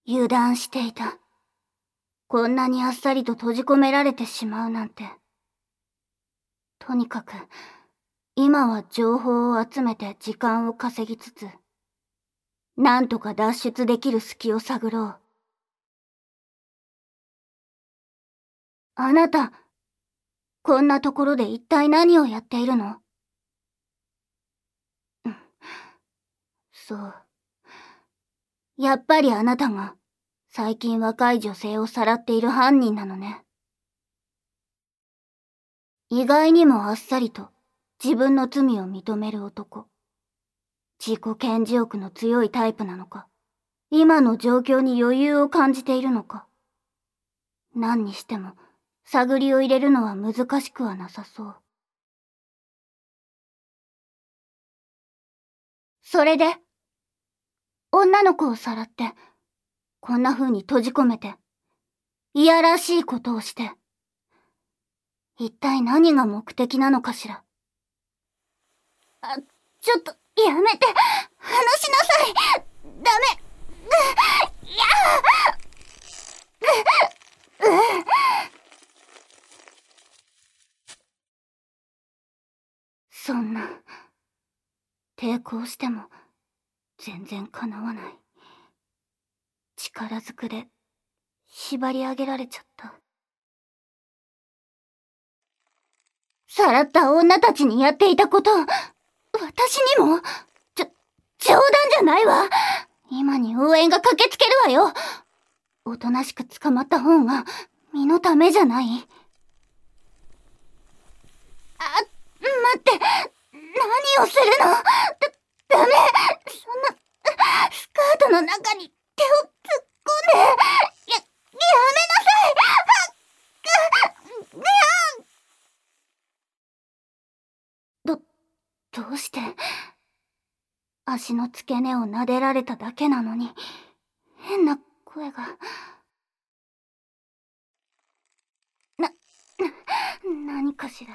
油断していた。こんなにあっさりと閉じ込められてしまうなんて。とにかく、今は情報を集めて時間を稼ぎつつ、なんとか脱出できる隙を探ろう。あなた、こんなところで一体何をやっているの？そう。やっぱりあなたが、最近若い女性をさらっている犯人なのね。意外にもあっさりと自分の罪を認める男。自己顕示欲の強いタイプなのか、今の状況に余裕を感じているのか。何にしても、探りを入れるのは難しくはなさそう。それで、女の子をさらって、こんな風に閉じ込めて、いやらしいことをして、一体何が目的なのかしら。ちょっと、やめて、話しなさい。ダメ。いやそんな、抵抗しても、全然叶わない。力ずくで、縛り上げられちゃった。さらった女たちにやっていたこと、私にも、冗談じゃないわ。今に応援が駆けつけるわよ。おとなしく捕まった方が、身のためじゃない。待って、何をするの？ダメ。そんな、スカートの中に手を突っ込んで、やめなさい。どうして、足の付け根を撫でられただけなのに、変な声が。何かしら。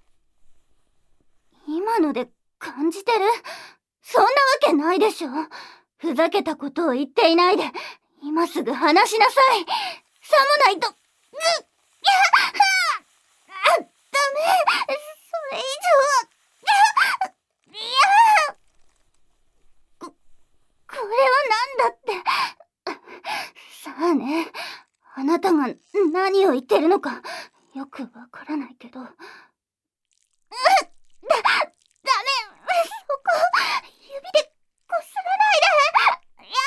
今ので感じてる？そんなわけないでしょ。ふざけたことを言っていないで、今すぐ話しなさい。さもないと、ダメ。それ以上、これは何だって。さあね、あなたが何を言ってるのか、よくわからないけど。ダメ、そこ、指でこすらないで。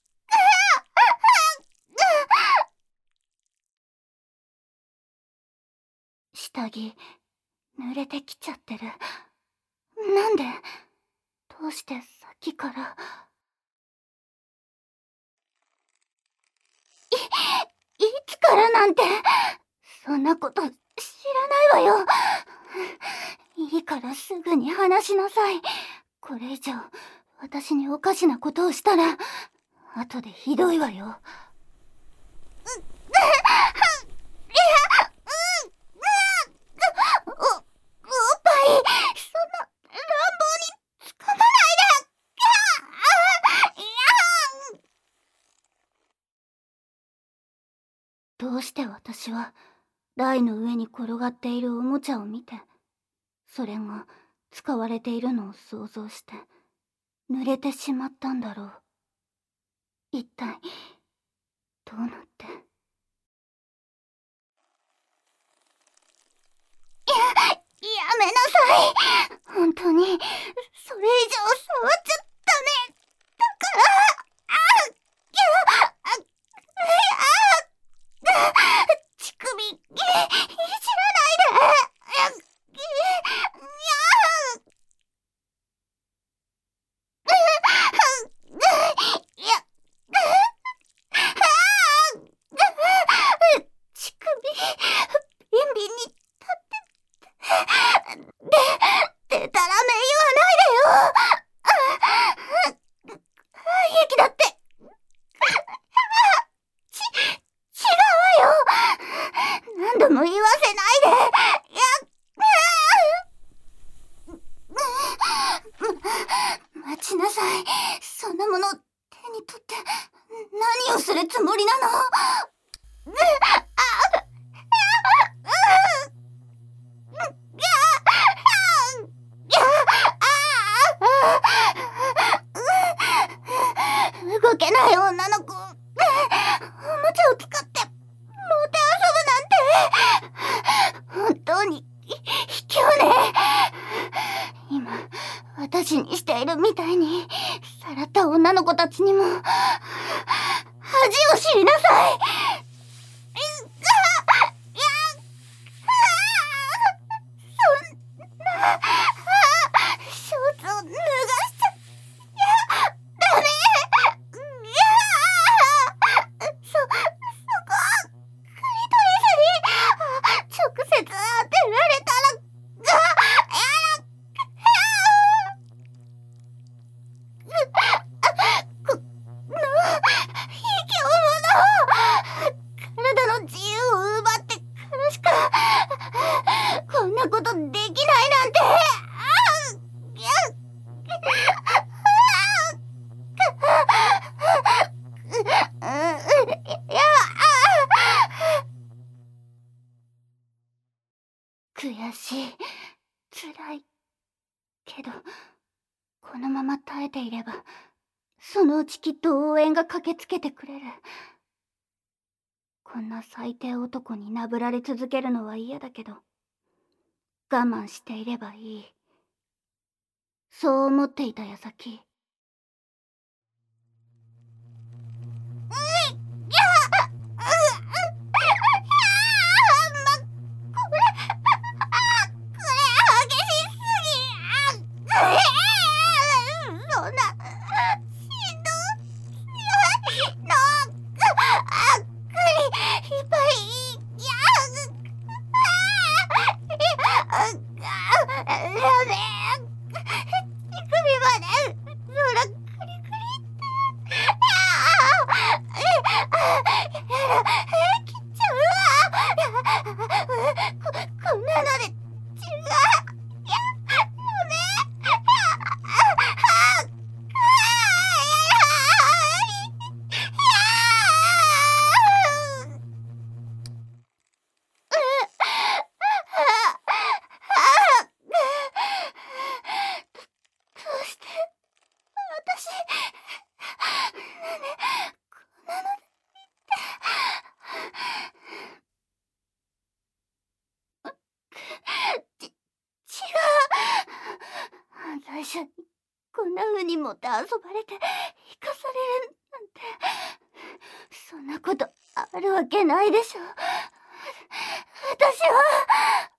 下着、濡れてきちゃってる。なんで？どうしてさっきから。いつからなんて、そんなこと知らないわよ。いいからすぐに話しなさい。これ以上、私におかしなことをしたら、後でひどいわよ。おっぱい、そんな乱暴に掴まないで。どうして私は台の上に転がっているおもちゃを見て、それが使われているのを想像して濡れてしまったんだろう。一体どうなって。やめなさい。本当にそれ以上触っちゃダメだから。乳首いじらないで。乳首ビンビンに立ってでたらめ言わないでよ。平気だって。違うわよ。何度も言わせないで。待ちなさい。そんなもの手に取って何何をするつもりなの？動けない女の子、おもちゃを使ってもてあそぶなんて、本当に卑怯ね。今私にしているみたいにさらった女の子たちにも恥を知りなさい。そんなショーツを脱がしちゃダメ。そこクリトリスに直接当てられたらこの卑怯者、体の自由を奪ってからしかこんなことできないなんて。悔しい、辛いけど、このまま耐えていればそのうちきっと応援が駆けつけてくれる。こんな最低男になぶられ続けるのは嫌だけど、我慢していればいい、そう思っていた矢先、そんなしんどいのいっぱいダメ、乳首までほらクリクリってやだ、切っちゃうわ。こんなので血がダメ。どうして私なんでこんなので違う。犯罪者にこんな風にもてあそばれて生かされるなんて、そんなことあるわけないでしょ。私は